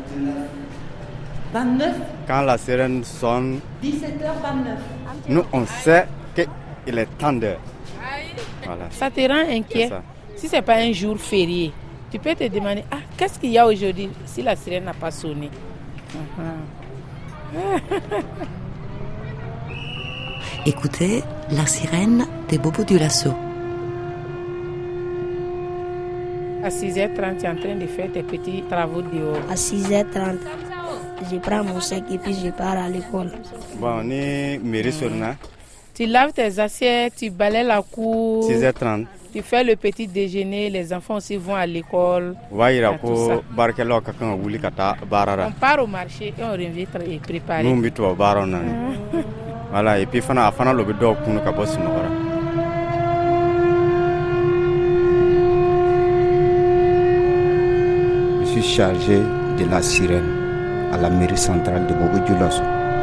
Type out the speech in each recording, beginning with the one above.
29. Quand la sirène sonne, 17h29. nous on sait qu'il est temps d'heure. Voilà. Ça te rend inquiet. Si ce n'est pas un jour férié, tu peux te demander, qu'est-ce qu'il y a aujourd'hui si la sirène n'a pas sonné? Écoutez La sirène de Bobo Dioulasso. À 6h30, tu es en train de faire tes petits travaux dehors. À 6h30, je prends mon sac et puis je pars à l'école. Bon, on est mairie sur Na. Tu laves tes assiettes, tu balayes la cour. 6h30. Tu fais le petit déjeuner, les enfants aussi vont à l'école. On part au marché et on revient préparer. Voilà, et puis fana le bedo kunu ka boss nora. Je suis chargé de la sirène à la mairie centrale de Bobo Dioulasso.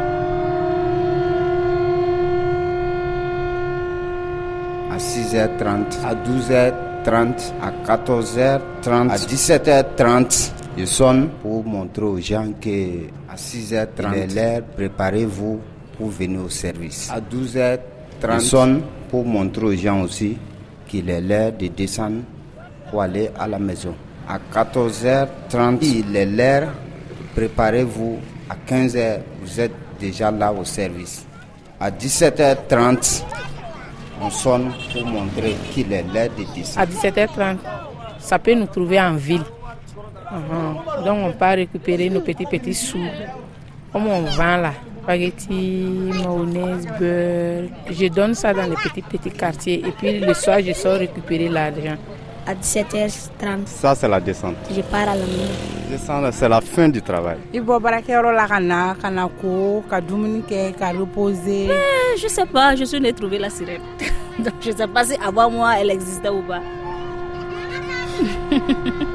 À 6h30, à 12h30, à 14h30, à 17h30, je sonne pour montrer aux gens que à 6h30, il est l'heure, préparez-vous pour venir au service. À 12h30, je sonne pour montrer aux gens aussi qu'il est l'heure de descendre pour aller à la maison. À 14h30, il est l'heure, préparez-vous. À 15h, vous êtes déjà là au service. À 17h30, on sonne pour montrer qu'il est l'heure de descendre. À 17h30, ça peut nous trouver en ville. Donc on part récupérer nos petits sous. Comme on vend là, spaghetti, mayonnaise, beurre. Je donne ça dans les petits quartiers et puis le soir je sors récupérer l'argent. À 17h30, ça c'est la descente. Je pars à la maison. Descendre, c'est la fin du travail. Je sais pas, je suis allée trouver la sirène. Donc je sais pas si avant moi elle existait ou pas.